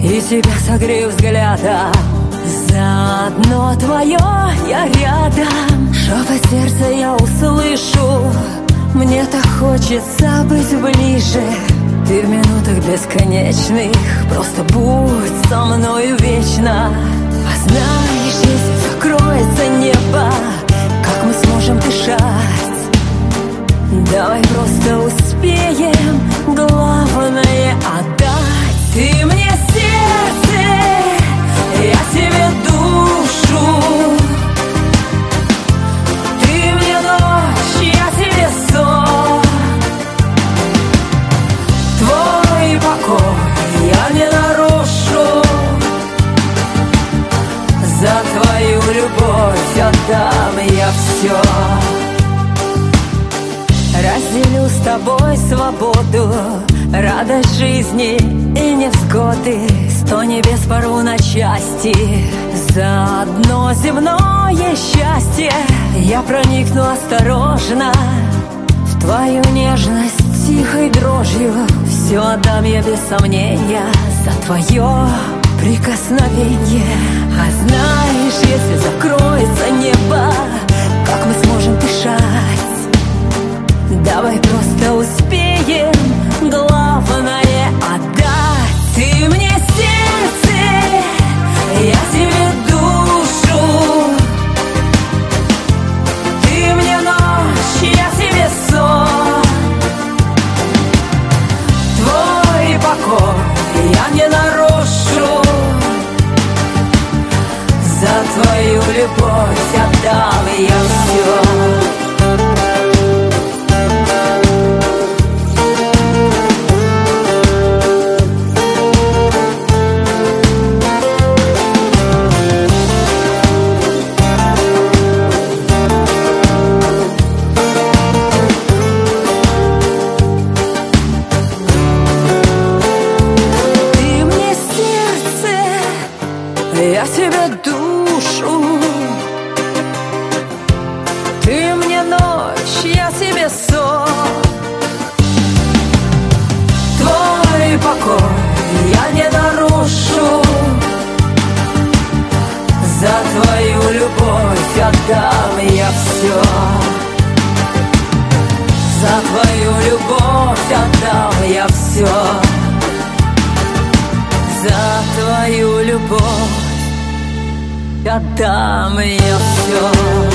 и тебя согрею взглядом. Заодно твое я рядом, шепот сердца я услышу. Мне так хочется быть ближе. Ты в минутах бесконечных просто будь со мною вечно. А знаешь, если закроется небо, как мы сможем дышать? Давай просто успеем главное отдать. Ты мне сердце, я тебе душу. Ты мне ночь, я тебе сон. Твой покой я не нарушу. За твою любовь отдам я все. Разделю с тобой свободу, радость жизни и невзгоды. 100 небес порву на части, за одно земное счастье. Я проникну осторожно в твою нежность тихой дрожью. Все отдам я без сомнения за твое прикосновение. А знаешь, если закроется небо, как мы сможем дышать? Давай просто успеем главное отдать. Ты мне сердце, я тебе душу. Ты мне ночь, я тебе сон. Твой покой я не нарушу. За твою любовь отдам я все. Я тебе душу, ты мне ночь, я тебе сон. Твой покой я не нарушу. За твою любовь отдам я все. За твою любовь отдам я все. За твою любовь отдам я все.